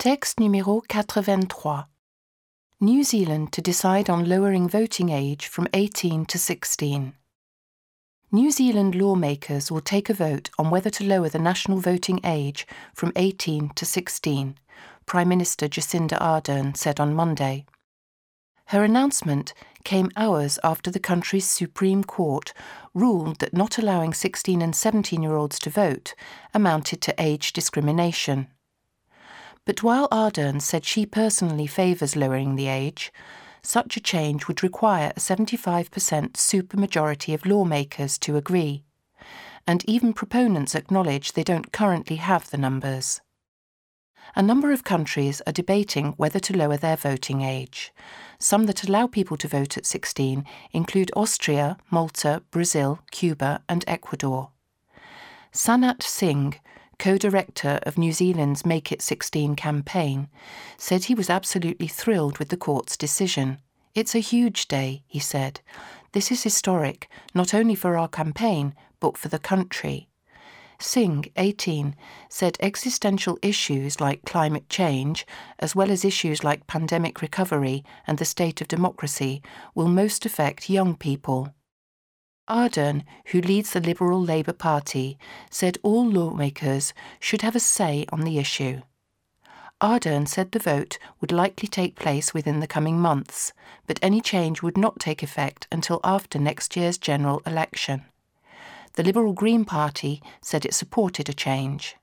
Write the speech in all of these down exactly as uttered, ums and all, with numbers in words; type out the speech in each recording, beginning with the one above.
Texte numéro quatre-vingt-trois. New Zealand to decide on lowering voting age from eighteen to sixteen. New Zealand lawmakers will take a vote on whether to lower the national voting age from eighteen to sixteen, Prime Minister Jacinda Ardern said on Monday. Her announcement came hours after the country's Supreme Court ruled that not allowing sixteen and seventeen-year-olds to vote amounted to age discrimination. But while Ardern said she personally favours lowering the age, such a change would require a seventy-five percent supermajority of lawmakers to agree, and even proponents acknowledge they don't currently have the numbers. A number of countries are debating whether to lower their voting age. Some that allow people to vote at sixteen include Austria, Malta, Brazil, Cuba and Ecuador. Sanat Singh, co-director of New Zealand's Make It sixteen campaign, said he was absolutely thrilled with the court's decision. "It's a huge day," he said. "This is historic, not only for our campaign, but for the country." Singh, eighteen, said existential issues like climate change, as well as issues like pandemic recovery and the state of democracy, will most affect young people. Ardern, who leads the Liberal Labour Party, said all lawmakers should have a say on the issue. Ardern said the vote would likely take place within the coming months, but any change would not take effect until after next year's general election. The Liberal Green Party said it supported a change.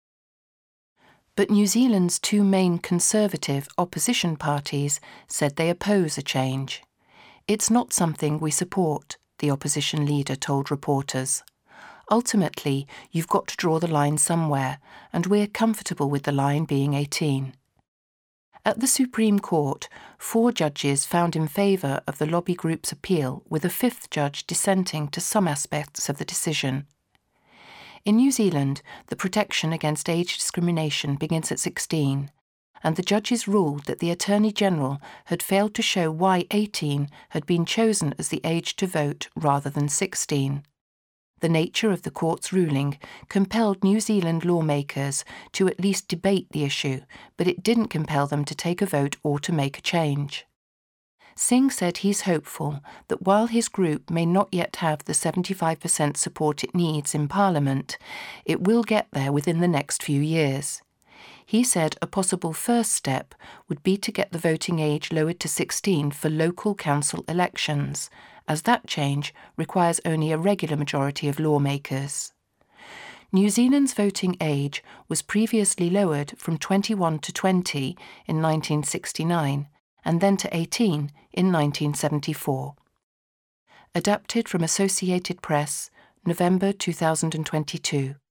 But New Zealand's two main conservative opposition parties said they oppose a change. "It's not something we support," the opposition leader told reporters. "Ultimately, you've got to draw the line somewhere, and we're comfortable with the line being eighteen. At the Supreme Court, four judges found in favour of the lobby group's appeal, with a fifth judge dissenting to some aspects of the decision. In New Zealand, the protection against age discrimination begins at sixteen, and the judges ruled that the Attorney General had failed to show why eighteen had been chosen as the age to vote rather than sixteen. The nature of the court's ruling compelled New Zealand lawmakers to at least debate the issue, but it didn't compel them to take a vote or to make a change. Singh said he's hopeful that while his group may not yet have the seventy-five percent support it needs in Parliament, it will get there within the next few years. He said a possible first step would be to get the voting age lowered to sixteen for local council elections, as that change requires only a regular majority of lawmakers. New Zealand's voting age was previously lowered from twenty-one to twenty in nineteen sixty-nine and then to eighteen in nineteen seventy-four. Adapted from Associated Press, November two thousand twenty-two.